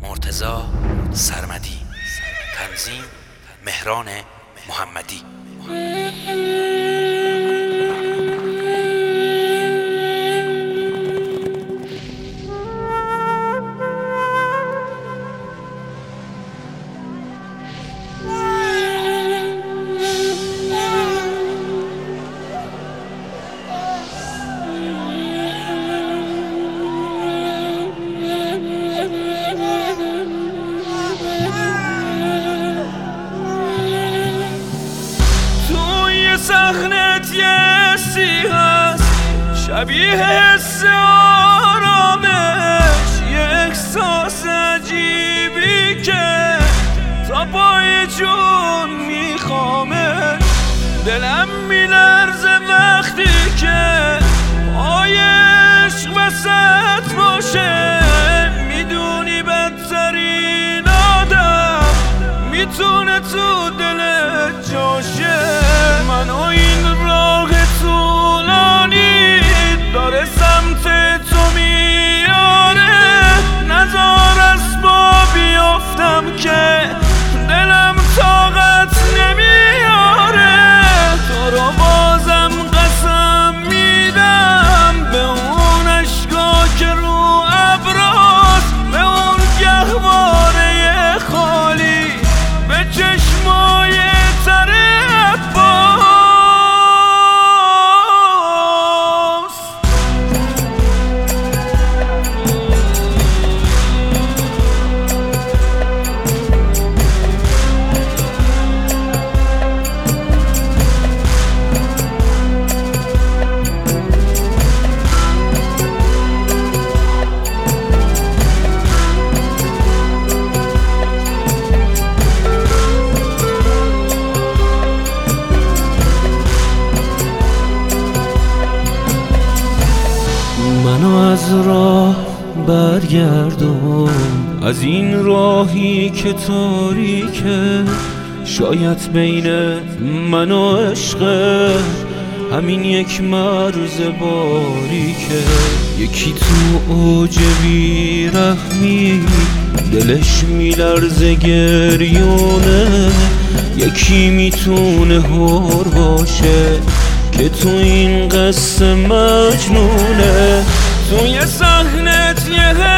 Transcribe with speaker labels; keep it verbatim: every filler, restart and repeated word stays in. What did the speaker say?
Speaker 1: مرتضی سرمدی. تنظیم مهران محمدی.
Speaker 2: صحنت یه سی هست شبیه حس آرامش، یه احساس عجیبی که تا پای جون میخوامش. دلم میلرزه وقتی که پای عشق وسط باشه. میدونی بدترین آدم میتونه تو دلت جاشه. منو این راه طولانی داره سمت تو میاره. نذار از با بیافتم که دلم طاقت نمیاره. تو رو بازم قسم میدم به اون اشکا که رو ابراست، به اون گهواره خالی، به چشمای تره منو از راه برگردون، از این راهی که تاریکه. شاید بین من و عشق همین یک مرز باریکه. یکی تو اوج بیرحمی دلش میلرزه گریونه. یکی میتونه هور باشه که تو این قصه مجنونه. توی صحنت یه